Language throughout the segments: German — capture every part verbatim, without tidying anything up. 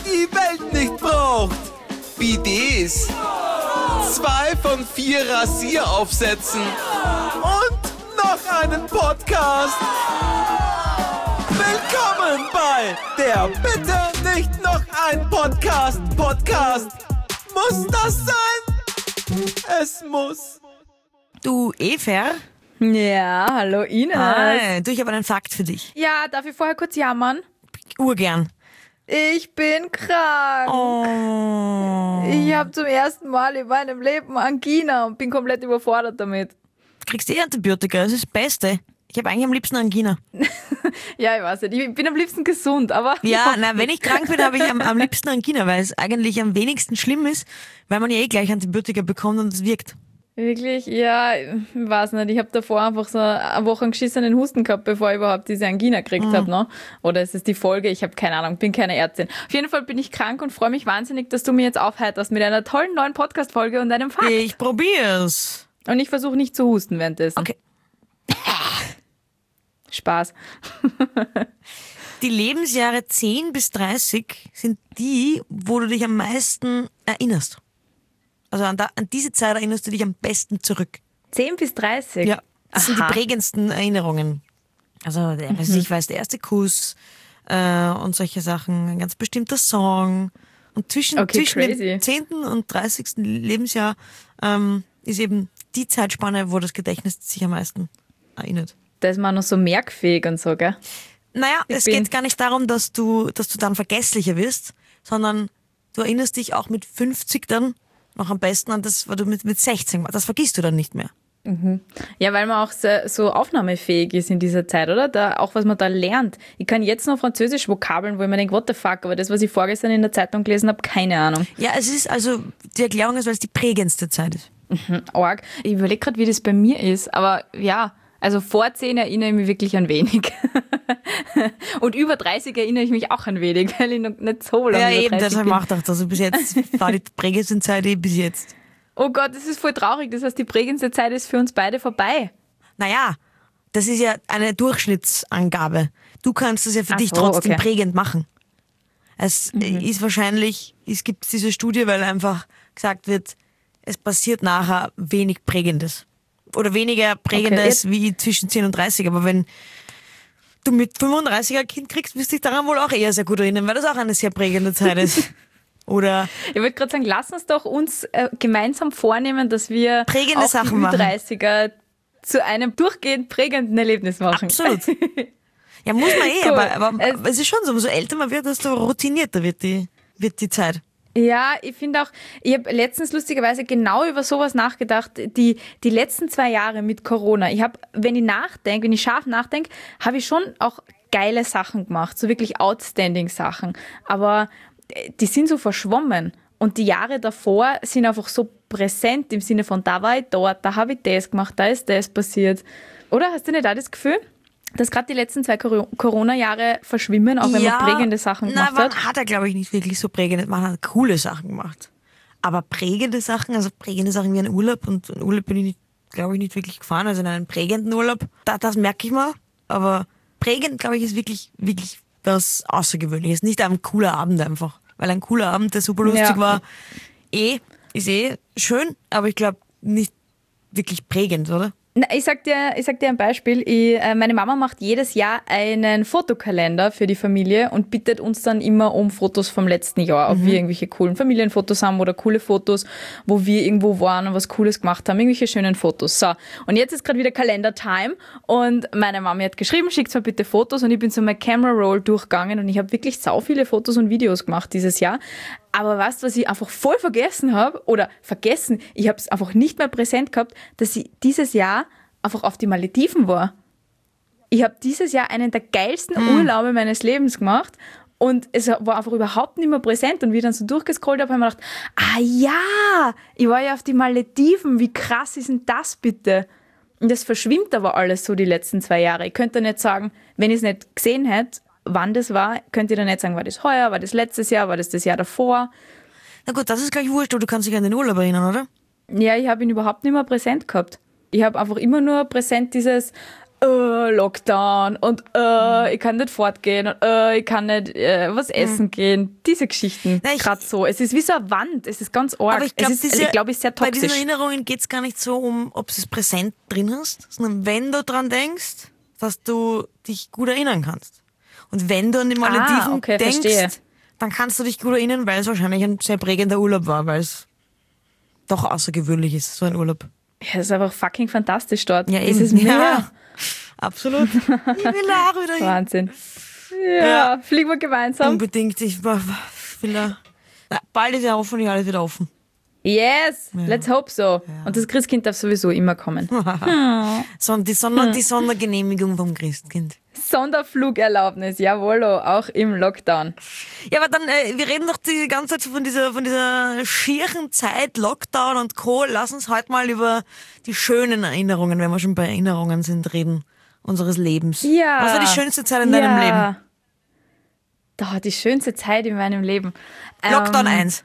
die die Welt nicht braucht. Bidets. Zwei von vier Rasieraufsätzen. Und noch einen Podcast. Willkommen bei der Bitte nicht noch ein Podcast. Podcast. Muss das sein? Es muss. Du, Eva? Ja, hallo Ines. Hi, du, ich habe einen Fakt für dich. Ja, darf ich vorher kurz jammern? Urgern. Ich bin krank. Oh. Ich habe zum ersten Mal in meinem Leben Angina und bin komplett überfordert damit. Du kriegst eh Antibiotika, das ist das Beste. Ich habe eigentlich am liebsten Angina. Ja, ich weiß nicht, ich bin am liebsten gesund, aber... Ja, na, wenn ich krank bin, habe ich am, am liebsten Angina, weil es eigentlich am wenigsten schlimm ist, weil man ja eh gleich Antibiotika bekommt und es wirkt. Wirklich? Ja, ich weiß nicht. Ich habe davor einfach so eine Woche einen geschissenen Husten gehabt, bevor ich überhaupt diese Angina gekriegt mhm. habe. Ne? Oder ist es die Folge? Ich habe keine Ahnung, bin keine Ärztin. Auf jeden Fall bin ich krank und freue mich wahnsinnig, dass du mir jetzt aufheiterst mit einer tollen neuen Podcast-Folge und einem Fakt. Ich probier's. Und ich versuche nicht zu husten währenddessen. Okay. Spaß. Die Lebensjahre zehn bis dreißig sind die, wo du dich am meisten erinnerst. Also an, da, an diese Zeit erinnerst du dich am besten zurück. zehn bis dreißig? Ja, das Aha. sind die prägendsten Erinnerungen. Also, der, mhm. weiß ich weiß, der erste Kuss äh, und solche Sachen, ein ganz bestimmter Song. Und zwischen, okay, zwischen crazy. dem zehnten und dreißigsten Lebensjahr ähm, ist eben die Zeitspanne, wo das Gedächtnis sich am meisten erinnert. Da ist man noch so merkfähig und so, gell? Naja, ich es geht gar nicht darum, dass du, dass du dann vergesslicher wirst, sondern du erinnerst dich auch mit fünfzig dann noch am besten an das, was du mit, mit sechzehn machst. Das vergisst du dann nicht mehr. Mhm. Ja, weil man auch so, so aufnahmefähig ist in dieser Zeit, oder? Da, auch was man da lernt. Ich kann jetzt noch Französisch Vokabeln, wo ich mir denke, what the fuck, aber das, was ich vorgestern in der Zeitung gelesen habe, keine Ahnung. Ja, es ist also, die Erklärung ist, weil es die prägendste Zeit ist. Mhm, arg. Ich überlege gerade, wie das bei mir ist, aber ja, also vor zehn erinnere ich mich wirklich an wenig. Und über dreißig erinnere ich mich auch an wenig, weil ich noch nicht so lange Ja, eben, deshalb bin. macht auch das. Also bis jetzt war die prägendste Zeit eh bis jetzt. Oh Gott, das ist voll traurig. Das heißt, die prägendste Zeit ist für uns beide vorbei. Naja, das ist ja eine Durchschnittsangabe. Du kannst das ja für Ach dich so, trotzdem okay. prägend machen. Es mhm. ist wahrscheinlich, es gibt diese Studie, weil einfach gesagt wird, es passiert nachher wenig Prägendes. Oder weniger Prägendes okay. wie zwischen zehn und dreißig. Aber wenn du mit fünfunddreißig ein Kind kriegst, wirst du dich daran wohl auch eher sehr gut erinnern, weil das auch eine sehr prägende Zeit ist. Oder ich wollte gerade sagen, lass uns doch uns äh, gemeinsam vornehmen, dass wir prägende auch Sachen die machen. Ü-dreißiger zu einem durchgehend prägenden Erlebnis machen. Absolut. Ja, muss man eh, cool. aber, aber äh, es ist schon so, umso älter man wird, desto routinierter wird die, wird die Zeit. Ja, ich finde auch, ich habe letztens lustigerweise genau über sowas nachgedacht, die, die letzten zwei Jahre mit Corona. Ich habe, wenn ich nachdenke, wenn ich scharf nachdenke, habe ich schon auch geile Sachen gemacht, so wirklich outstanding Sachen. Aber die sind so verschwommen. Und die Jahre davor sind einfach so präsent im Sinne von, da war ich dort, da habe ich das gemacht, da ist das passiert. Oder hast du nicht auch das Gefühl, dass gerade die letzten zwei Corona-Jahre verschwimmen, auch wenn ja, man prägende Sachen gemacht na, hat? man hat er, glaube ich, nicht wirklich so prägende, man hat coole Sachen gemacht. Aber prägende Sachen, also prägende Sachen wie ein Urlaub, und in Urlaub bin ich, nicht, glaube ich, nicht wirklich gefahren, also in einen prägenden Urlaub, da, das merke ich mal. Aber prägend, glaube ich, ist wirklich, wirklich was Außergewöhnliches. Nicht ein cooler Abend einfach. Weil ein cooler Abend, der super lustig ja. war, eh, ist eh schön, aber ich glaube nicht wirklich prägend, oder? Na, ich sag dir, ich sag dir ein Beispiel. Ich, äh, meine Mama macht jedes Jahr einen Fotokalender für die Familie und bittet uns dann immer um Fotos vom letzten Jahr, ob mhm. wir irgendwelche coolen Familienfotos haben oder coole Fotos, wo wir irgendwo waren und was Cooles gemacht haben, irgendwelche schönen Fotos. So, und jetzt ist gerade wieder Kalender-Time und meine Mama hat geschrieben, schickt mir bitte Fotos, und ich bin so mein Camera-Roll durchgegangen und ich habe wirklich sau viele Fotos und Videos gemacht dieses Jahr. Aber weißt du, was ich einfach voll vergessen habe? Oder vergessen, ich habe es einfach nicht mehr präsent gehabt, dass ich dieses Jahr einfach auf die Malediven war. Ich habe dieses Jahr einen der geilsten mhm. Urlaube meines Lebens gemacht und es war einfach überhaupt nicht mehr präsent. Und wie ich dann so durchgescrollt habe, habe ich mir gedacht, ah ja, ich war ja auf die Malediven, wie krass ist denn das bitte? Und das verschwimmt aber alles so die letzten zwei Jahre. Ich könnte nicht sagen, wenn ich es nicht gesehen hätte, wann das war, könnt ihr dann nicht sagen, war das heuer, war das letztes Jahr, war das das Jahr davor? Na gut, das ist gleich wurscht, aber du kannst dich an den Urlaub erinnern, oder? Ja, ich habe ihn überhaupt nicht mehr präsent gehabt. Ich habe einfach immer nur präsent dieses, äh, Lockdown und äh, ich kann nicht fortgehen und äh, ich kann nicht äh, was essen mhm. gehen. Diese Geschichten, gerade so. Es ist wie so eine Wand, es ist ganz arg. Aber ich glaube, es ist, ich glaub, ist sehr toxisch. Bei diesen Erinnerungen geht es gar nicht so um, ob du es präsent drin hast, sondern wenn du dran denkst, dass du dich gut erinnern kannst. Und wenn du an die Malediven ah, okay, denkst, verstehe. dann kannst du dich gut erinnern, weil es wahrscheinlich ein sehr prägender Urlaub war, weil es doch außergewöhnlich ist, so ein Urlaub. Ja, es ist einfach fucking fantastisch dort. Ja, es eben. ist mega. Ja, absolut. Ich will auch wieder hin. Wahnsinn. Ja, ja, fliegen wir gemeinsam. Unbedingt. Ich will da. Na, bald ist ja hoffentlich alles wieder offen. Yes, ja. let's hope so. Ja. Und das Christkind darf sowieso immer kommen. so, die, Sonder, die Sondergenehmigung vom Christkind. Sonderflugerlaubnis, jawohl, auch im Lockdown. Ja, aber dann, äh, wir reden doch die ganze Zeit von dieser, von dieser schieren Zeit, Lockdown und Co. Lass uns heute mal über die schönen Erinnerungen, wenn wir schon bei Erinnerungen sind, reden, unseres Lebens. Ja. Was war die schönste Zeit in ja. deinem Leben? Da, die schönste Zeit in meinem Leben. Lockdown ähm, eins.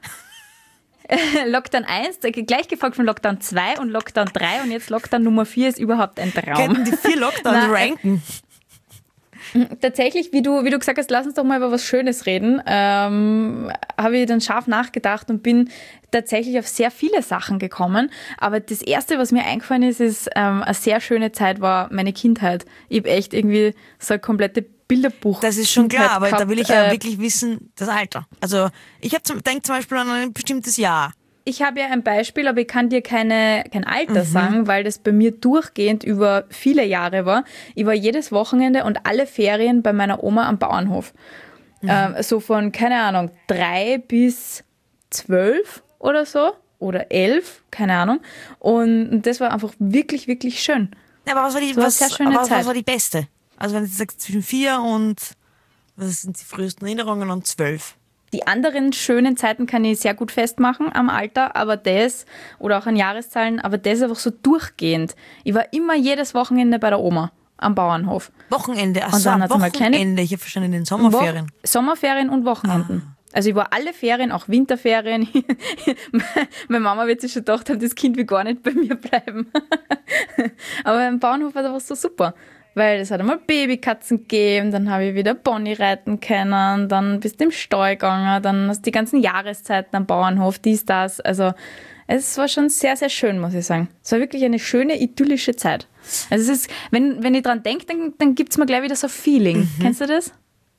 Lockdown eins, gleich gefolgt von Lockdown zwei und Lockdown drei und jetzt Lockdown Nummer vier ist überhaupt ein Traum. Könnten die vier Lockdowns Na, ranken? Tatsächlich, wie du, wie du gesagt hast, lass uns doch mal über was Schönes reden, ähm, habe ich dann scharf nachgedacht und bin tatsächlich auf sehr viele Sachen gekommen. Aber das Erste, was mir eingefallen ist, ist, ähm, eine sehr schöne Zeit war meine Kindheit. Ich habe echt irgendwie so eine komplette Bilderbuch. Das ist schon klar, aber gehabt. da will ich ja äh, wirklich wissen, das Alter. Also ich denke zum Beispiel an ein bestimmtes Jahr. Ich habe ja ein Beispiel, aber ich kann dir keine, kein Alter mhm. sagen, weil das bei mir durchgehend über viele Jahre war. Ich war jedes Wochenende und alle Ferien bei meiner Oma am Bauernhof. Mhm. Ähm, so von, keine Ahnung, drei bis zwölf oder so. Oder elf, keine Ahnung. Und das war einfach wirklich, wirklich schön. Ja, aber was war die, so was, sehr schöne aber Zeit. was war die beste? Also wenn du sagst zwischen vier und, was sind die frühesten Erinnerungen, und zwölf? Die anderen schönen Zeiten kann ich sehr gut festmachen am Alter, aber das, oder auch an Jahreszahlen, aber das ist einfach so durchgehend. Ich war immer jedes Wochenende bei der Oma am Bauernhof. Wochenende? Ach und so, dann hat's mal Wochenende. Kleine, ich habe verstanden, in den Sommerferien. Wo- Sommerferien und Wochenenden. Ah. Also ich war alle Ferien, auch Winterferien. Meine Mama wird sich schon gedacht haben, das Kind will gar nicht bei mir bleiben. Aber am Bauernhof war das einfach so super. Weil es hat einmal Babykatzen gegeben, dann habe ich wieder Pony reiten können, dann bist du im Stall gegangen, dann hast du die ganzen Jahreszeiten am Bauernhof, dies, das. Also es war schon sehr, sehr schön, muss ich sagen. Es war wirklich eine schöne, idyllische Zeit. Also es ist, wenn, wenn ich dran denke, dann, dann gibt es mir gleich wieder so ein Feeling. Mhm. Kennst du das?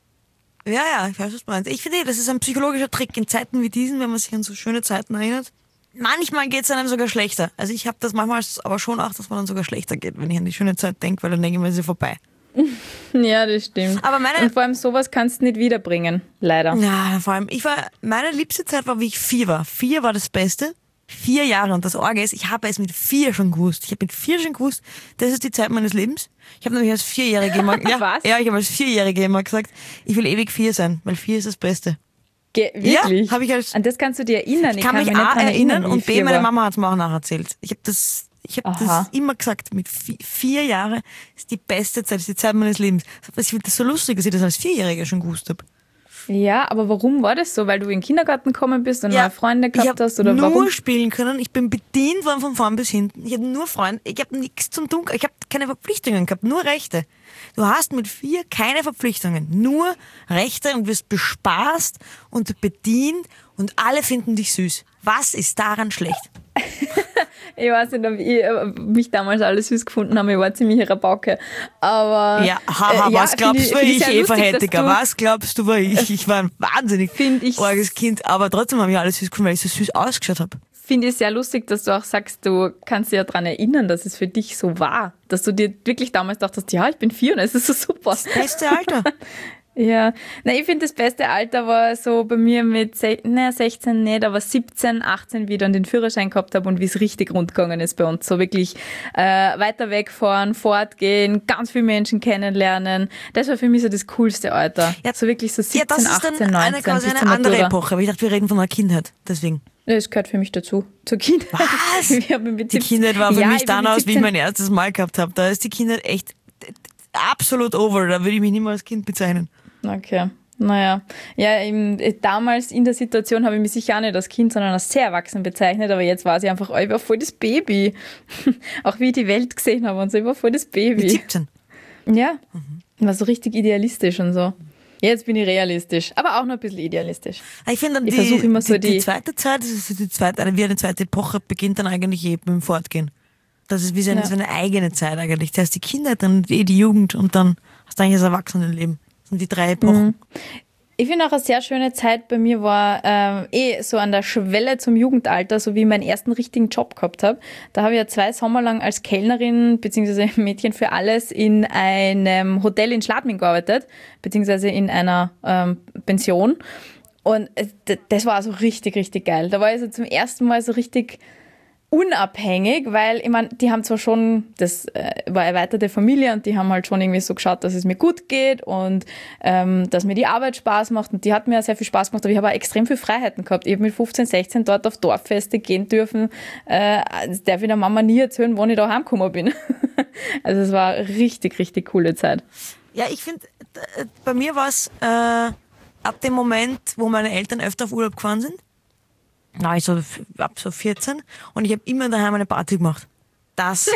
Ja, ja, ich weiß, was du meinst. Ich finde, das ist ein psychologischer Trick in Zeiten wie diesen, wenn man sich an so schöne Zeiten erinnert. Manchmal geht es einem sogar schlechter. Also ich habe das manchmal aber schon auch, dass man dann sogar schlechter geht, wenn ich an die schöne Zeit denke, weil dann denke ich mir, sie vorbei. Ja, das stimmt. Aber meine, und vor allem sowas kannst du nicht wiederbringen, leider. Ja, vor allem, ich war, meine liebste Zeit war, wie ich vier war. Vier war das Beste. Vier Jahre. Und das Orge ist, ich habe es mit vier schon gewusst. Ich habe mit vier schon gewusst, das ist die Zeit meines Lebens. Ich habe nämlich als Vierjährige immer, ja, Was? ja, ich habe als Vierjährige immer gesagt, ich will ewig vier sein, weil vier ist das Beste. Ge- wirklich? Ja, habe ich als, an das kannst du dir erinnern. Ich kann, ich kann mich mich A nicht erinnern, erinnern und B, meine war. Mama hat es mir auch nacherzählt. Ich habe das, ich habe das immer gesagt, mit vier, vier Jahre ist die beste Zeit, ist die Zeit meines Lebens. Ich finde das so lustig, dass ich das als Vierjährige schon gewusst habe. Ja, aber warum war das so? Weil du in den Kindergarten gekommen bist und ja, neue Freunde gehabt ich hast? Oder nur warum? spielen können. Ich bin bedient worden von vorn bis hinten. Ich habe nur Freunde. Ich habe nichts zum tun. Ich habe keine Verpflichtungen gehabt, nur Rechte. Du hast mit vier keine Verpflichtungen, nur Rechte und wirst bespaßt und bedient und alle finden dich süß. Was ist daran schlecht? Ich weiß nicht, ob ich äh, mich damals alle süß gefunden habe. Ich war ziemlich ihre Bauke. Aber. Ja, haha, äh, ja, was glaubst ich, du, war ich, ich Eva lustig, Hettiger? Was glaubst du, war ich? Ich war ein wahnsinnig arges Kind, aber trotzdem habe ich alles süß gefunden, weil ich so süß ausgeschaut habe. Finde ich sehr lustig, dass du auch sagst, du kannst dich ja daran erinnern, dass es für dich so war. Dass du dir wirklich damals dachtest, ja, ich bin vier und es ist so super. Das beste Alter. Ja, na, ich finde, das beste Alter war so bei mir mit se- ne, sechzehn nicht, aber siebzehn, achtzehn, wie ich dann den Führerschein gehabt habe und wie es richtig rund gegangen ist bei uns. So wirklich äh, weiter wegfahren, fortgehen, ganz viele Menschen kennenlernen. Das war für mich so das coolste Alter. Ja, so wirklich so siebzehn, ja, das ist achtzehn, dann neunzehn. Eine, quasi eine andere Matura. Epoche, aber ich dachte, wir reden von einer Kindheit, deswegen. Das gehört für mich dazu. Zur Kindheit. Was? Wir haben mit die siebzehn Kindheit war für ja, mich ich bin dann mit aus, wie ich siebzehn mein erstes Mal gehabt habe. Da ist die Kindheit echt absolut over. Da würde ich mich nicht mehr als Kind bezeichnen. Okay. Naja, ja, im, damals in der Situation habe ich mich sicher auch nicht als Kind, sondern als sehr erwachsen bezeichnet, aber jetzt war sie einfach, oh, ich war voll das Baby. Auch wie ich die Welt gesehen habe und so, ich war voll das Baby. Mit siebzehn? Ja, war so richtig idealistisch und so. Jetzt bin ich realistisch, aber auch noch ein bisschen idealistisch. Ich finde, Ich die, versuche immer so die, die die- zweite Zeit, das ist die zweite, eine, wie eine zweite Epoche, beginnt dann eigentlich eben mit dem Fortgehen. Das ist wie so eine, Ja. so eine eigene Zeit eigentlich. Zuerst die Kindheit, dann eh die Jugend und dann hast du eigentlich das Erwachsenenleben. Das sind die drei Epochen. Ich finde auch eine sehr schöne Zeit bei mir war ähm, eh so an der Schwelle zum Jugendalter, so wie ich meinen ersten richtigen Job gehabt habe. Da habe ich ja zwei Sommer lang als Kellnerin bzw. Mädchen für alles in einem Hotel in Schladming gearbeitet, beziehungsweise in einer ähm, Pension. Und äh, d- das war also richtig, richtig geil. Da war ich so zum ersten Mal so richtig unabhängig, weil ich meine, die haben zwar schon, das äh, war eine erweiterte Familie und die haben halt schon irgendwie so geschaut, dass es mir gut geht und ähm, dass mir die Arbeit Spaß macht und die hat mir auch sehr viel Spaß gemacht, aber ich habe auch extrem viel Freiheiten gehabt. Ich habe mit fünfzehn, sechzehn dort auf Dorffeste gehen dürfen. Äh, das darf ich der Mama nie erzählen, wann ich da heimgekommen bin. Also es war eine richtig, richtig coole Zeit. Ja, ich finde, äh, bei mir war es äh, ab dem Moment, wo meine Eltern öfter auf Urlaub gefahren sind, na, ich so f- ab so vierzehn und ich habe immer daheim eine Party gemacht. Das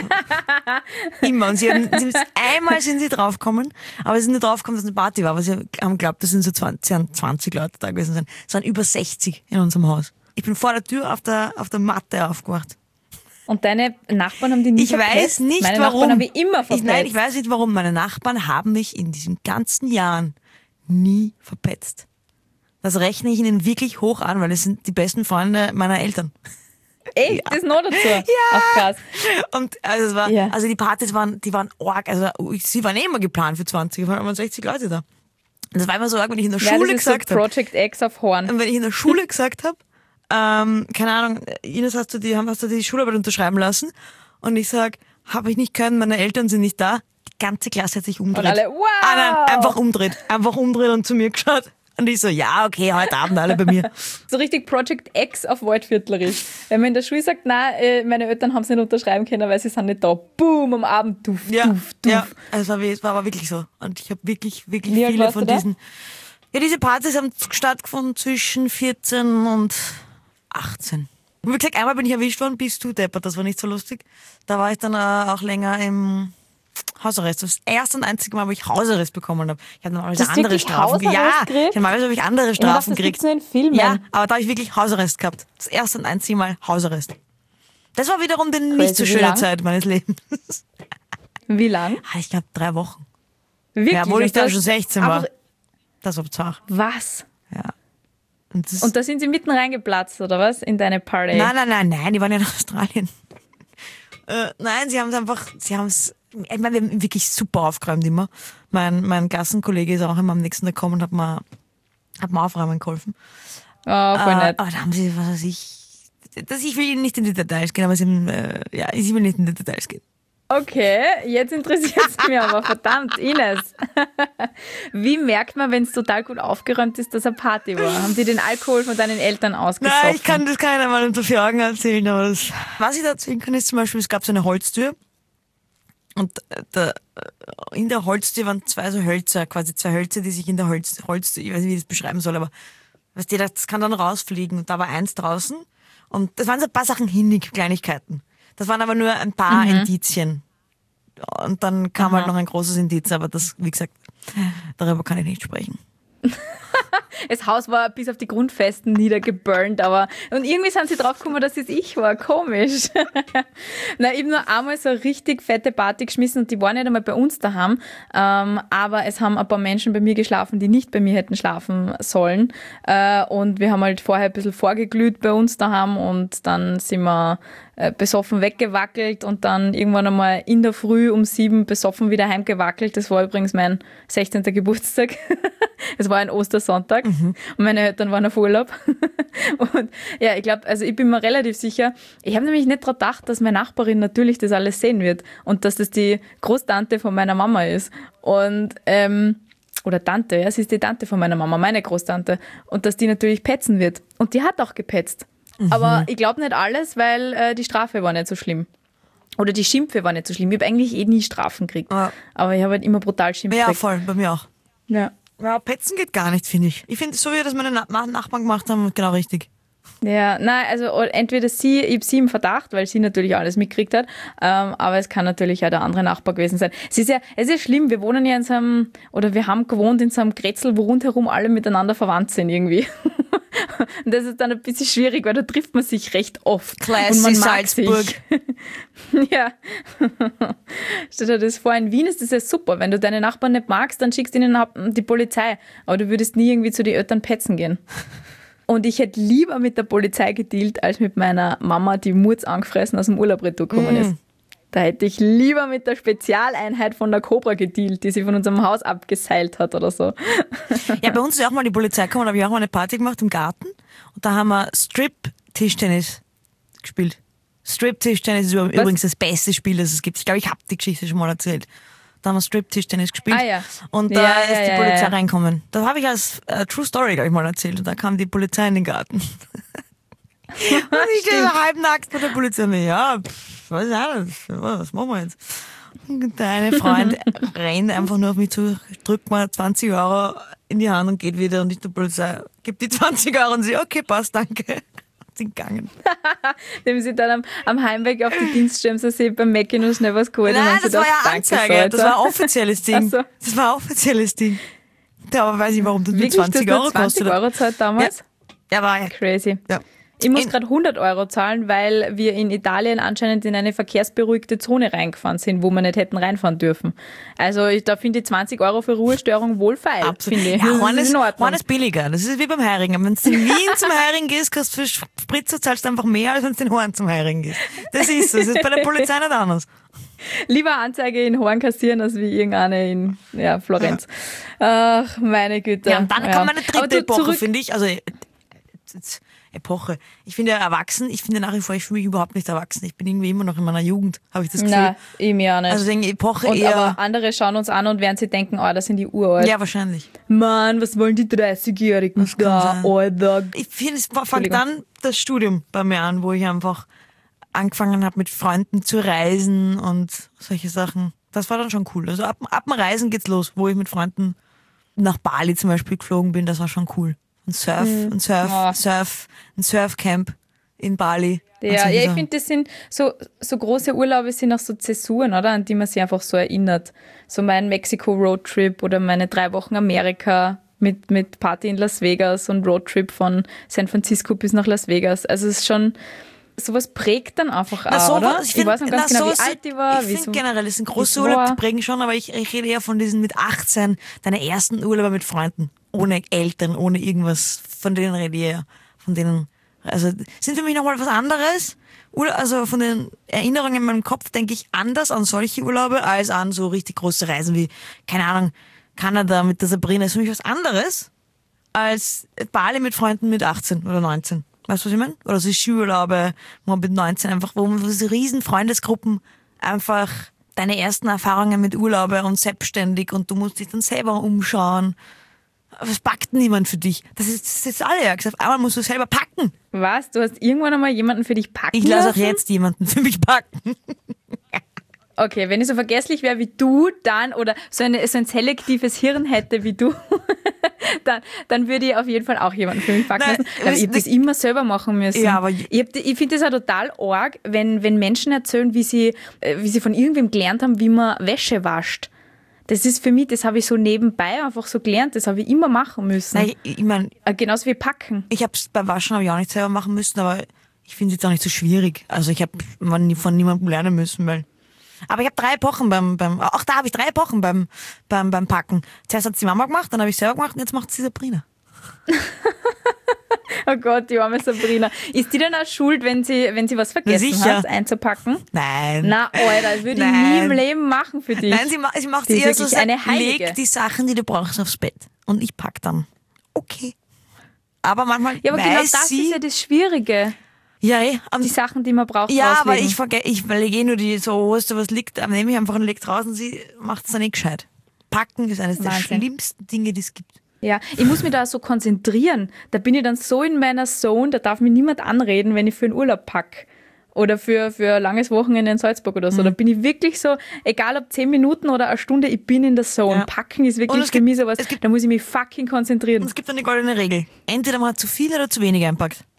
immer. Und sie haben, sie haben einmal sind sie draufgekommen, aber sie sind nicht draufgekommen, dass es eine Party war, aber sie haben geglaubt, das sind so zwanzig, zwanzig Leute da gewesen sein. Es waren über sechzig in unserem Haus. Ich bin vor der Tür auf der, auf der Matte aufgewacht. Und deine Nachbarn haben die nie Ich verpetzt? weiß nicht Meine warum. Nachbarn haben ich immer ich, verpetzt. nein, ich weiß nicht warum. Meine Nachbarn haben mich in diesen ganzen Jahren nie verpetzt. Das rechne ich ihnen wirklich hoch an, weil es sind die besten Freunde meiner Eltern. Echt? Das noch dazu? Ja. Ach, krass. Und also, es war, Ja. also die Partys waren, die waren arg. Also sie waren eh immer geplant für zwanzig, es waren sechzig Leute da. Und das war immer so arg, wenn ich in der Ja, Schule das ist so gesagt habe. Project X auf Horn. Und wenn ich in der Schule gesagt habe, ähm, keine Ahnung, Ines, hast du die, hast du die Schularbeit unterschreiben lassen? Und ich sag, habe ich nicht können, meine Eltern sind nicht da. Die ganze Klasse hat sich umdreht. Und alle, wow! Ah, nein, einfach umdreht. Einfach umdreht und zu mir geschaut. Und ich so, ja, okay, heute Abend alle bei mir. So richtig Project X auf Waldviertlerisch. Wenn man in der Schule sagt, nein, äh, meine Eltern haben es nicht unterschreiben können, weil sie sind nicht da. Boom, am Abend, duft, Ja, duft, duft. ja, also es war, wie- es war aber wirklich so. Und ich habe wirklich, wirklich Wie alt viele warst von du da? diesen. Ja, diese Partys haben stattgefunden zwischen vierzehn und achtzehn. Und wie gesagt, einmal bin ich erwischt worden, bist du deppert, das war nicht so lustig. Da war ich dann äh, auch länger im Hausarrest. Das erste und einzige Mal, wo ich Hausarrest bekommen habe. Ich habe normalerweise Du hast andere wirklich Strafen gekriegt. Ja, Hausarrest gekriegt? ich normalerweise habe ich andere Ich dachte, Strafen das gekriegt. gibt's nur in Filmen. Ja, aber da habe ich wirklich Hausarrest gehabt. Das erste und einzige Mal Hausarrest. Das war wiederum die nicht Crazy, so wie schöne lang? Zeit meines Lebens. Wie lang? Ah, ich glaube drei Wochen. Wirklich? Ja, obwohl ich Und da das- schon sechzehn war. aber- Das war zart. Was? Ja. Und das, Und da sind sie mitten reingeplatzt, oder was? In deine Party? nein, nein, nein, nein, die waren ja in Australien. Äh, nein, sie haben es einfach, sie haben es, ich meine, wir haben wirklich super aufgeräumt immer. Mein, mein Gassenkollege ist auch immer am nächsten Tag gekommen und hat mir, hat mir aufräumen geholfen. Oh, voll Äh, nett. aber da haben sie, was weiß ich, das, ich will nicht in die Details gehen, aber sie haben, äh, ja, ich will nicht in die Details gehen. Okay, jetzt interessiert es mich aber. Verdammt, Ines. Wie merkt man, wenn es total gut aufgeräumt ist, dass eine Party war? Haben die den Alkohol von deinen Eltern ausgesoffen? Nein, ich kann das keiner mal unter vier Augen erzählen, aber das, was ich da erzählen kann, ist zum Beispiel, es gab so eine Holztür und äh, da, äh, in der Holztür waren zwei so Hölzer, quasi zwei Hölzer, die sich in der Holz, Holztür, ich weiß nicht, wie ich das beschreiben soll, aber weißt du, das kann dann rausfliegen und da war eins draußen und das waren so ein paar Sachen hinnig, Kleinigkeiten. Das waren aber nur ein paar Mhm. Indizien. Und dann kam halt noch ein großes Indiz, aber das, wie gesagt, darüber kann ich nicht sprechen. Das Haus war bis auf die Grundfesten niedergeburnt, aber und irgendwie sind sie draufgekommen, dass es ich war. Komisch. Na, ich habe nur einmal so eine richtig fette Party geschmissen und die war nicht einmal bei uns daheim, ähm, aber es haben ein paar Menschen bei mir geschlafen, die nicht bei mir hätten schlafen sollen. Äh, und wir haben halt vorher ein bisschen vorgeglüht bei uns daheim und dann sind wir äh, besoffen weggewackelt und dann irgendwann einmal in der Früh um sieben besoffen wieder heimgewackelt. Das war übrigens mein sechzehnten Geburtstag. Es war ein Ostersonntag und meine Eltern waren auf Urlaub. Und ja, ich glaube, also ich bin mir relativ sicher, ich habe nämlich nicht daran gedacht, dass meine Nachbarin natürlich das alles sehen wird und dass das die Großtante von meiner Mama ist. Und, ähm, oder Tante, ja, sie ist die Tante von meiner Mama, meine Großtante. Und dass die natürlich petzen wird. Und die hat auch gepetzt. Aber ich glaube nicht alles, weil äh, die Strafe war nicht so schlimm. Oder die Schimpfe war nicht so schlimm. Ich habe eigentlich eh nie Strafen gekriegt. Ja. Aber ich habe halt immer brutal Schimpf Ja, gekriegt. voll, bei mir auch. Ja. Ja, petzen geht gar nicht, finde ich. Ich finde, so wie das meine Na- Nachbarn gemacht haben, genau richtig. Ja, nein, also entweder sie, ich habe sie im Verdacht, weil sie natürlich alles mitgekriegt hat, ähm, aber es kann natürlich auch der andere Nachbar gewesen sein. Es ist ja, es ist schlimm, wir wohnen ja in so einem, oder wir haben gewohnt in so einem Grätzl, wo rundherum alle miteinander verwandt sind irgendwie. Und das ist dann ein bisschen schwierig, weil da trifft man sich recht oft. Classy und man mag Salzburg. sich. Ja. Stell dir das vor, in Wien ist das ja super. Wenn du deine Nachbarn nicht magst, dann schickst du ihnen die Polizei. Aber du würdest nie irgendwie zu den Eltern petzen gehen. Und ich hätte lieber mit der Polizei gedealt, als mit meiner Mama, die Murz angefressen aus dem Urlaub retourgekommen ist. Mm. Da hätte ich lieber mit der Spezialeinheit von der Cobra gedealt, die sie von unserem Haus abgeseilt hat oder so. Ja, bei uns ist auch mal die Polizei gekommen, da habe ich auch mal eine Party gemacht im Garten. Und da haben wir Strip-Tischtennis gespielt. Strip-Tischtennis ist übrigens das beste Spiel, das es gibt. Ich glaube, ich habe die Geschichte schon mal erzählt. Da haben wir Strip-Tischtennis gespielt. Ah, ja. Und da ja, ist ja, die Polizei ja, ja. reinkommen. Das habe ich als äh, True Story, glaube ich, mal erzählt. Und da kam die Polizei in den Garten. Und ich stehe so halbnackt vor der Polizei. Ja, pff, was ist das? Was machen wir jetzt? Und der eine Freund rennt einfach nur auf mich zu, drückt mir zwanzig Euro in die Hand und geht wieder. Und ich der Polizei gibt die zwanzig Euro und sie, okay, passt, danke. Sind gegangen. Dem sie dann am, am Heimweg auf die Dienststelle so sie beim Mackie noch schnell was geholt. Nein, und das gedacht, war ja Anzeige. Danke, das war ein offizielles Ding. So. Das war ein offizielles Ding. Ja, aber weiß ich, warum das mit Wirklich, zwanzig das Euro zwanzig kostet. Euro zahlt damals? Ja, ja war ja. Crazy. Ja. Ich muss In- gerade hundert Euro zahlen, weil wir in Italien anscheinend in eine verkehrsberuhigte Zone reingefahren sind, wo wir nicht hätten reinfahren dürfen. Also ich, da finde ich zwanzig Euro für Ruhestörung wohlfeil, Absolut. finde ich. Ja, Das Horn ist ist, in Ordnung. Horn ist billiger. Das ist wie beim Heirigen. Wenn du in Wien zum Heirigen gehst, kannst du für Spritzer zahlst du einfach mehr, als wenn du in Horn zum Heirigen gehst. Das ist so. Das ist bei der Polizei nicht anders. Lieber Anzeige in Horn kassieren, als wie irgendeine in ja, Florenz. Ja. Ach, meine Güte. Ja, und dann ja. kommt eine dritte Aber du, Epoche, zurück- finde ich. Also jetzt, Epoche. Ich finde ja erwachsen, ich finde nach wie vor, ich fühle mich überhaupt nicht erwachsen. Ich bin irgendwie immer noch in meiner Jugend, habe ich das Gefühl. Nein, ich mir auch nicht. Also denke Epoche und eher. aber andere schauen uns an und werden sie denken, oh, das sind die uralt. Ja, wahrscheinlich. Mann, was wollen die dreißigjährigen da, sein. Alter? Ich finde, es fängt dann das Studium bei mir an, wo ich einfach angefangen habe, mit Freunden zu reisen und solche Sachen. Das war dann schon cool. Also ab, ab dem Reisen geht's los, wo ich mit Freunden nach Bali zum Beispiel geflogen bin, das war schon cool. Ein Surf, ein Surf, Oh. Surf, ein Surfcamp in Bali. und Ja, solche ja, ich Sachen. finde, das sind so, so große Urlaube sind auch so Zäsuren, oder? An die man sich einfach so erinnert. So mein Mexiko-Roadtrip oder meine drei Wochen Amerika mit, mit Party in Las Vegas und Roadtrip von San Francisco bis nach Las Vegas. Also es ist schon, sowas prägt dann einfach Na, auch, so, oder? Ich, Ich, find, weiß noch ganz na, genau, so wie alt die war. Ich wie finde so, generell, das sind große wie's Urlaube, war. die prägen schon, aber ich, ich rede eher von diesen mit achtzehn, deine ersten Urlaube mit Freunden. Ohne Eltern, ohne irgendwas. Von denen rede ich eher. Von denen, also, sind für mich nochmal was anderes. Ur- Also von den Erinnerungen in meinem Kopf denke ich anders an solche Urlaube als an so richtig große Reisen wie, keine Ahnung, Kanada mit der Sabrina. Das ist für mich was anderes als Bali mit Freunden mit achtzehn oder neunzehn. Weißt du, was ich meine? Oder so Skiurlaube, wo man mit neunzehn einfach, wo man so riesen Freundesgruppen einfach deine ersten Erfahrungen mit Urlaube und selbstständig und du musst dich dann selber umschauen. Aber es packt niemand für dich. Das ist, das ist jetzt alle ja gesagt. Einmal musst du selber packen. Was? Du hast irgendwann einmal jemanden für dich packen Ich lasse auch lassen? jetzt jemanden für mich packen. Okay, wenn ich so vergesslich wäre wie du, dann, oder so, eine, so ein selektives Hirn hätte wie du, dann, dann würde ich auf jeden Fall auch jemanden für mich packen Nein, lassen. Aber das- ich habe das das- immer selber machen müssen. Ja, aber- ich hab, ich finde das auch total arg, wenn, wenn Menschen erzählen, wie sie, äh, wie sie von irgendwem gelernt haben, wie man Wäsche wascht. Das ist für mich, das habe ich so nebenbei einfach so gelernt, das habe ich immer machen müssen. Nein, ich, ich meine, Äh, Genauso wie packen. ich habe es beim Waschen habe ich auch nicht selber machen müssen, aber ich finde es jetzt auch nicht so schwierig. Also ich habe von niemandem lernen müssen, weil. Aber ich habe drei Epochen beim, beim, auch da habe ich drei Epochen beim, beim, beim Packen. Zuerst hat die Mama gemacht, dann habe ich selber gemacht und jetzt macht sie Sabrina. Oh Gott, die arme Sabrina. Ist die denn auch schuld, wenn sie, wenn sie was vergessen sicher. hat, einzupacken? Nein. Na, Alter, das würde ich Nein. nie im Leben machen für dich. Nein, sie, ma- sie macht Sie ist eher so, wirklich sie eine sagt, Heilige. leg die Sachen, die du brauchst, aufs Bett. Und ich pack dann. Okay. Aber manchmal Ja, aber weiß genau das sie, ist ja das Schwierige. ja, eh, am- Die Sachen, die man braucht, ja, aber rauslegen. ich vergesse, ich lege eh nur die, so, wo ist da was liegt, dann nehme ich einfach und leg draußen, sie macht es dann nicht gescheit. Packen ist eines der Wahnsinn. schlimmsten Dinge, die es gibt. Ja, ich muss mich da so konzentrieren. Da bin ich dann so in meiner Zone, da darf mich niemand anreden, wenn ich für einen Urlaub pack. Oder für, für ein langes Wochenende in Salzburg oder so. Mhm. Da bin ich wirklich so, egal ob zehn Minuten oder eine Stunde, ich bin in der Zone. Ja. Packen ist Und wirklich es für gibt- mich sowas, es gibt- da muss ich mich fucking konzentrieren. Und es gibt eine goldene Regel. Entweder man hat zu viel oder zu wenig einpackt.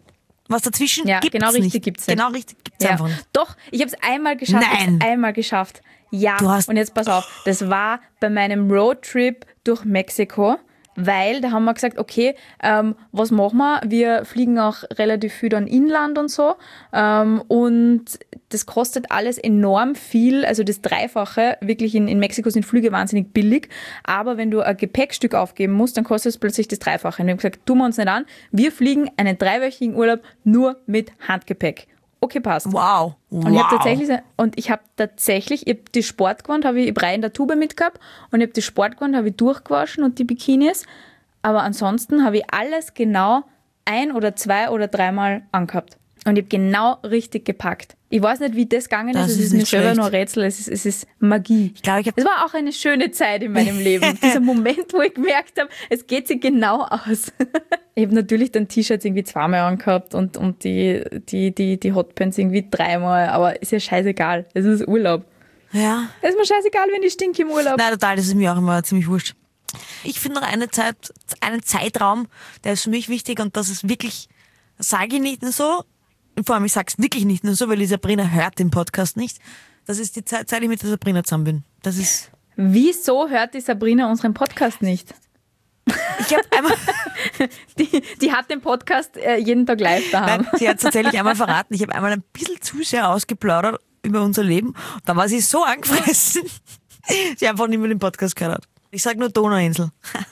Was dazwischen Ja, gibt's genau nicht. richtig gibt's nicht. Genau richtig gibt's Ja. einfach nicht. Doch, ich habe es einmal geschafft. Ich Nein. hab's einmal geschafft. Ja, Du hast- und jetzt pass auf, das war bei meinem Roadtrip durch Mexiko, weil da haben wir gesagt, okay, ähm, was machen wir? Wir fliegen auch relativ viel dann inland und so ähm, und das kostet alles enorm viel, also das Dreifache, wirklich in, in Mexiko sind Flüge wahnsinnig billig, aber wenn du ein Gepäckstück aufgeben musst, dann kostet es plötzlich das Dreifache. Und wir haben gesagt, tun wir uns nicht an, wir fliegen einen dreiwöchigen Urlaub nur mit Handgepäck. Okay, passt. Wow. wow. Und ich habe tatsächlich, und ich habe tatsächlich, ich hab die Sportgewand, habe ich, ich hab rein in der Tube mitgehabt und ich habe die Sportgewand habe ich durchgewaschen und die Bikinis. Aber ansonsten habe ich alles genau ein oder zwei oder dreimal angehabt. Und ich habe genau richtig gepackt. Ich weiß nicht, wie das gegangen Das ist. Es ist ist mir nicht selber schlecht. noch ein Rätsel. Es ist, es ist Magie. Ich glaube, ich habe Es war auch eine schöne Zeit in meinem Leben. Dieser Moment, wo ich gemerkt habe, es geht sich genau aus. Ich habe natürlich dann T-Shirts irgendwie zweimal angehabt und, und die, die, die, die Hotpants irgendwie dreimal. Aber ist ja scheißegal. Es ist Urlaub. ja. Es ist mir scheißegal, wenn ich stinke im Urlaub. Nein, total, das ist mir auch immer ziemlich wurscht. Ich finde noch eine Zeit, einen Zeitraum, der ist für mich wichtig und das ist wirklich, das sage ich nicht nur so, und vor allem ich sage es wirklich nicht nur so, weil die Sabrina hört den Podcast nicht. Das ist die Zeit, seit ich mit der Sabrina zusammen bin. Das ist, Wieso hört die Sabrina unseren Podcast nicht? ich habe einmal, Die, die hat den Podcast äh, jeden Tag live daheim. nein, sie hat tatsächlich einmal verraten, ich habe einmal ein bisschen zu sehr ausgeplaudert über unser Leben und dann war sie so angefressen, sie einfach nicht mehr den Podcast gehört hat. Ich sage nur Donauinsel.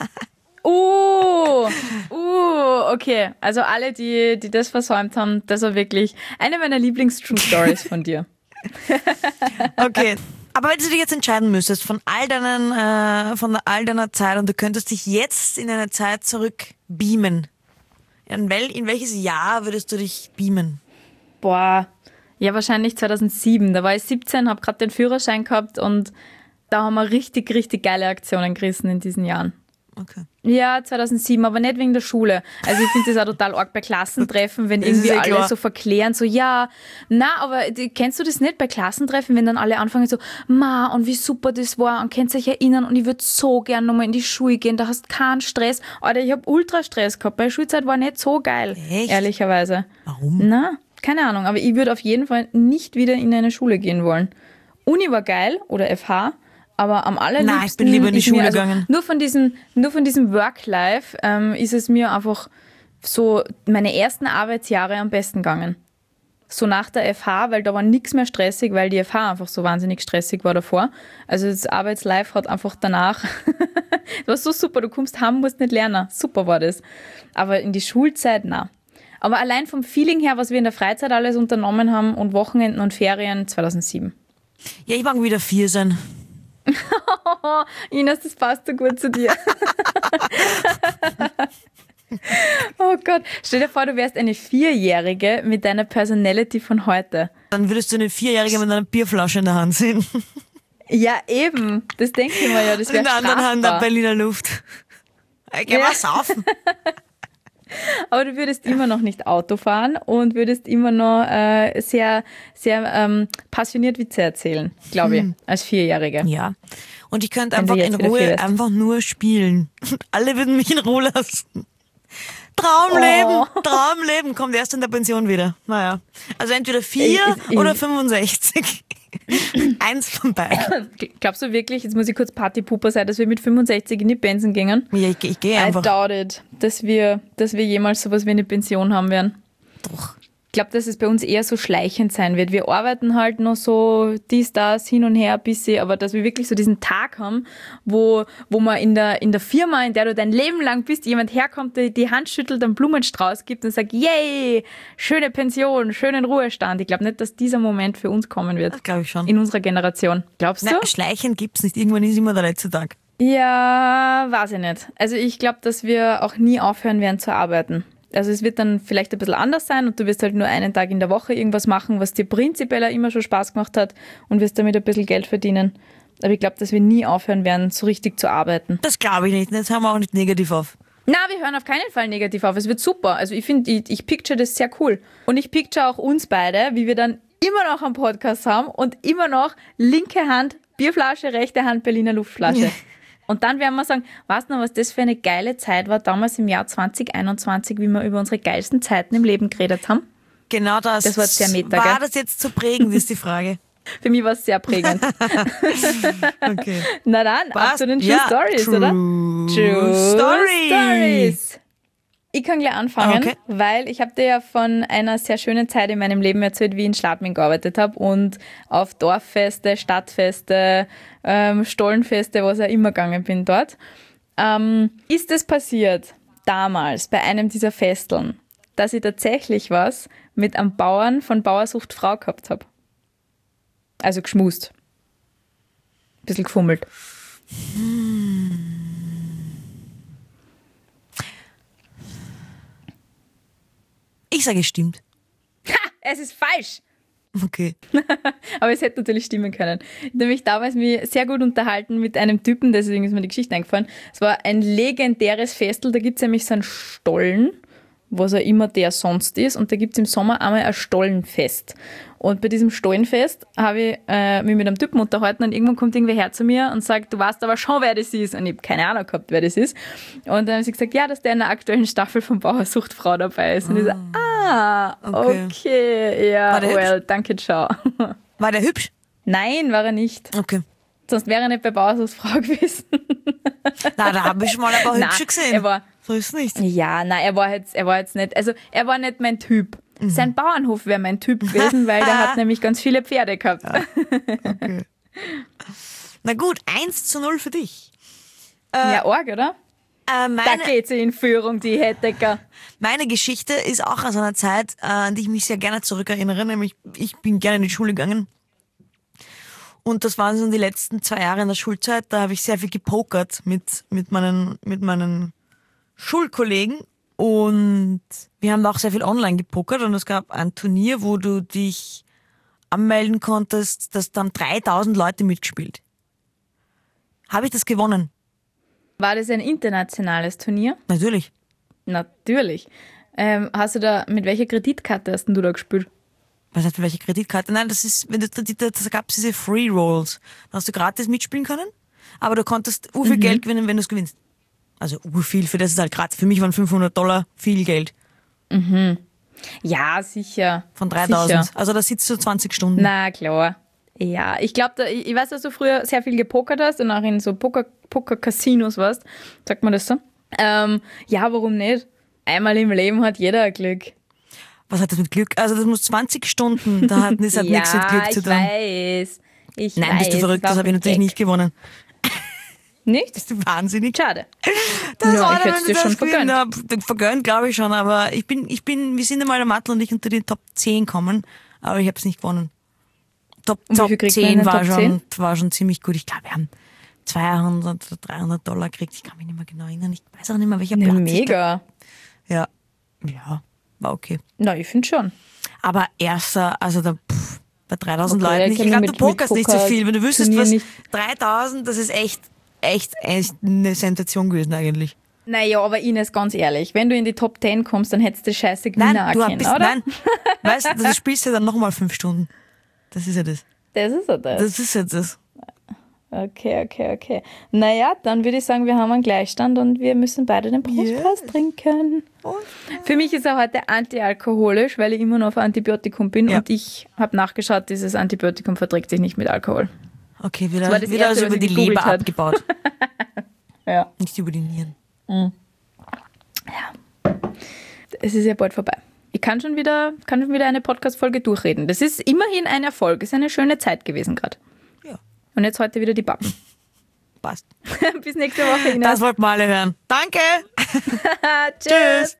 Uh, uh, okay. Also alle, die, die das versäumt haben, das war wirklich eine meiner Lieblings-True-Stories von dir. Okay. Aber wenn du dich jetzt entscheiden müsstest von all deinen, äh, von all deiner Zeit und du könntest dich jetzt in eine Zeit zurück beamen, in, wel, in welches Jahr würdest du dich beamen? Boah, ja wahrscheinlich zweitausendsieben. Da war ich siebzehn, habe gerade den Führerschein gehabt und da haben wir richtig, richtig geile Aktionen gerissen in diesen Jahren. Okay. Ja, zweitausendsieben, aber nicht wegen der Schule. Also ich finde das auch total arg bei Klassentreffen, wenn Das irgendwie ist eh alle klar. so verklären, so ja, na, aber die- kennst du das nicht bei Klassentreffen, wenn dann alle anfangen so, ma, und wie super das war und könnt ihr euch erinnern und ich würde so gern nochmal in die Schule gehen, da hast keinen Stress. Alter, ich habe ultra Stress gehabt, meine Schulzeit war nicht so geil, Echt? ehrlicherweise. Warum? Na, keine Ahnung, aber ich würde auf jeden Fall nicht wieder in eine Schule gehen wollen. Uni war geil oder F H, aber am allerliebsten Nein, ich bin lieber in die ist mir Schule also gegangen. Nur von diesem, nur von diesem Work-Life ähm, ist es mir einfach so meine ersten Arbeitsjahre am besten gegangen. So nach der F H, weil da war nichts mehr stressig, weil die F H einfach so wahnsinnig stressig war davor. Also das Arbeitslife hat einfach danach, das war so super, du kommst heim, musst nicht lernen. Super war das. Aber in die Schulzeit, na. Aber allein vom Feeling her, was wir in der Freizeit alles unternommen haben und Wochenenden und Ferien, zweitausendsieben. Ja, ich mag wieder vier sein. Oh, Ines, das passt so gut zu dir. Oh Gott, stell dir vor, du wärst eine Vierjährige mit deiner Personality von heute. Dann würdest du eine Vierjährige mit einer Bierflasche in der Hand sehen. Ja, eben. Das denke ich mir ja, das Und in wäre der anderen Hand der strafbar. Berliner Luft. Ich geh Ja. mal saufen. Aber du würdest immer noch nicht Auto fahren und würdest immer noch äh, sehr, sehr ähm, passioniert Witze erzählen, glaube ich, als Vierjährige. Ja. Und ich könnte Wenn du einfach jetzt in wieder Ruhe fehlst. einfach nur spielen. Alle würden mich in Ruhe lassen. Traumleben, Oh. Traumleben kommt erst in der Pension wieder. Naja. Also entweder vier Ich- ich- oder fünfundsechzig. Eins von beiden. Glaubst du wirklich, jetzt muss ich kurz Partypuper sein, dass wir mit fünfundsechzig in die Pension gingen? Ja, ich, ich gehe I einfach. doubt it, dass wir, dass wir jemals sowas wie eine Pension haben werden. Doch. Ich glaube, dass es bei uns eher so schleichend sein wird. Wir arbeiten halt noch so dies, das, hin und her ein bisschen, aber dass wir wirklich so diesen Tag haben, wo, wo man in der, in der Firma, in der du dein Leben lang bist, jemand herkommt, der die Hand schüttelt, einen Blumenstrauß gibt und sagt, yay, schöne Pension, schönen Ruhestand. Ich glaube nicht, dass dieser Moment für uns kommen wird. Das glaube ich schon. In unserer Generation. Glaubst du? Nein, schleichend gibt's nicht. Irgendwann ist immer der letzte Tag. Ja, weiß ich nicht. Also ich glaube, dass wir auch nie aufhören werden zu arbeiten. Also es wird dann vielleicht ein bisschen anders sein und du wirst halt nur einen Tag in der Woche irgendwas machen, was dir prinzipiell auch immer schon Spaß gemacht hat und wirst damit ein bisschen Geld verdienen. Aber ich glaube, dass wir nie aufhören werden, so richtig zu arbeiten. Das glaube ich nicht. Das haben wir auch nicht negativ auf. Na, wir hören auf keinen Fall negativ auf. Es wird super. Also ich finde, ich, ich picture das sehr cool. Und ich picture auch uns beide, wie wir dann immer noch einen Podcast haben und immer noch linke Hand Bierflasche, rechte Hand Berliner Luftflasche. Und dann werden wir sagen, weißt du noch, was das für eine geile Zeit war, damals im Jahr zwanzig einundzwanzig, wie wir über unsere geilsten Zeiten im Leben geredet haben? Genau das. Das war sehr meta, War gell? das jetzt zu prägend, ist die Frage. Für mich war es sehr prägend. Okay. Na dann, ab Was? zu den True Ja, Stories, True oder? True Story. Stories. Ich kann gleich anfangen, Okay. weil ich habe dir ja von einer sehr schönen Zeit in meinem Leben erzählt, wie ich in Schladming gearbeitet habe und auf Dorffeste, Stadtfeste, ähm, Stollenfeste, was auch immer gegangen bin dort. Ähm, ist es passiert, damals bei einem dieser Festeln, dass ich tatsächlich was mit einem Bauern von Bauersucht Frau gehabt habe? Also geschmust. Ein bisschen gefummelt. Ich sage, es stimmt. Ha, es ist falsch. Okay. Aber es hätte natürlich stimmen können. Ich habe nämlich damals mich sehr gut unterhalten mit einem Typen, deswegen ist mir die Geschichte eingefallen. Es war ein legendäres Festel, da gibt es nämlich so einen Stollen, was auch immer der sonst ist, und da gibt es im Sommer einmal ein Stollenfest. Und bei diesem Stollenfest habe ich äh, mich mit einem Typen unterhalten und irgendwann kommt irgendwer her zu mir und sagt, du weißt aber schon, wer das ist. Und ich habe keine Ahnung gehabt, wer das ist. Und dann haben sie gesagt, ja, dass der in der aktuellen Staffel von Bauersucht Frau dabei ist. Und ich so, ah, Okay. okay, ja, War der well, danke, ciao. War der hübsch? Nein, war er nicht. Okay. Sonst wäre er nicht bei Bauersucht Frau gewesen. Na, da habe ich schon mal ein paar Nein, hübsche gesehen. er war- so ist es nicht. Ja, nein, er war jetzt, er war jetzt nicht, also er war nicht mein Typ. Sein Bauernhof wäre mein Typ gewesen, weil der hat nämlich ganz viele Pferde gehabt. Okay. Na gut, eins zu null für dich. Ja, arg, oder? Äh, Da meine, geht sie in Führung, die Hettecker. meine Geschichte ist auch aus einer Zeit, äh, an die ich mich sehr gerne zurückerinnere, nämlich ich bin gerne in die Schule gegangen. Und das waren so die letzten zwei Jahre in der Schulzeit, da habe ich sehr viel gepokert mit, mit, meinen, mit meinen Schulkollegen. Und wir haben auch sehr viel online gepokert und es gab ein Turnier, wo du dich anmelden konntest, dass dann dreitausend Leute mitgespielt. Habe ich das gewonnen? War das ein internationales Turnier? Natürlich. Natürlich. Ähm, hast du da, mit welcher Kreditkarte hast denn du da gespielt? Was heißt, für welche Kreditkarte? Nein, das ist, wenn du, da, da, da gab es diese Free Rolls. Da hast du gratis mitspielen können, aber du konntest ur viel Geld gewinnen, wenn du es gewinnst. Also ur viel, für das ist halt gratis. Für mich waren fünfhundert Dollar viel Geld. Ja, sicher. Von dreitausend. Sicher. Also da sitzt du zwanzig Stunden. Na klar. Ja, ich glaube, ich ich weiß, dass du früher sehr viel gepokert hast und auch in so Poker, Poker-Casinos warst. Sagt man das so? Ähm, ja, warum nicht? Einmal im Leben hat jeder ein Glück. Was hat das mit Glück? Also das muss zwanzig Stunden, da hat das hat ja, nichts mit Glück zu ich tun. weiß. Ich Nein, weiß, bist du verrückt, war das habe ich ein natürlich Gag. nicht gewonnen. Nicht? Bist du wahnsinnig? Schade. Das Ja, war ich dann, hätt's wenn dir du schon das gewinnen vergönnt. hab. Vergönnt, glaube ich schon, aber ich bin, ich bin, wir sind einmal der Mattel und ich unter die Top zehn kommen, aber ich habe es nicht gewonnen. Top, Und wie Top viel kriegt man in zehn der war Top schon, zehn? war schon ziemlich gut. Ich glaube, wir haben zweihundert oder dreihundert Dollar gekriegt. Ich kann mich nicht mehr genau erinnern. Ich weiß auch nicht mehr, welcher Ja, Platz. ich mega. da- Ja, ja, war okay. Na, ich finde schon. Aber erster, also da, pff, bei dreitausend Okay, Leuten, ich ich kenn glaube, mich du mit- mit pokerst nicht so Poker- viel. Wenn du wüsstest, Turnier was nicht. dreitausend, das ist echt, echt, echt eine Sensation gewesen eigentlich. Naja, aber Ines, ganz ehrlich, wenn du in die Top zehn kommst, dann hättest du scheiße Gewinner Nein, du erkennen, bist, oder? nein, weißt du, du spielst ja dann nochmal fünf Stunden. Das ist ja das. Das ist ja das. Das ist ja das. Okay, okay, okay. Naja, dann würde ich sagen, wir haben einen Gleichstand und wir müssen beide den Brustpreis trinken. Für mich ist er heute antialkoholisch, weil ich immer noch auf Antibiotikum bin Ja. und ich habe nachgeschaut, dieses Antibiotikum verträgt sich nicht mit Alkohol. Okay, wieder, war das wieder Erste, also über was die ich gegoogelt Leber hat. abgebaut. Ja. Nicht über die Nieren. Es ist ja bald vorbei. Ich kann schon wieder, kann schon wieder eine Podcast-Folge durchreden. Das ist immerhin ein Erfolg. Ist eine schöne Zeit gewesen gerade. Ja, Und jetzt heute wieder die Backen. passt. Bis nächste Woche, Ines. Das wollten wir alle hören. Danke! Tschüss.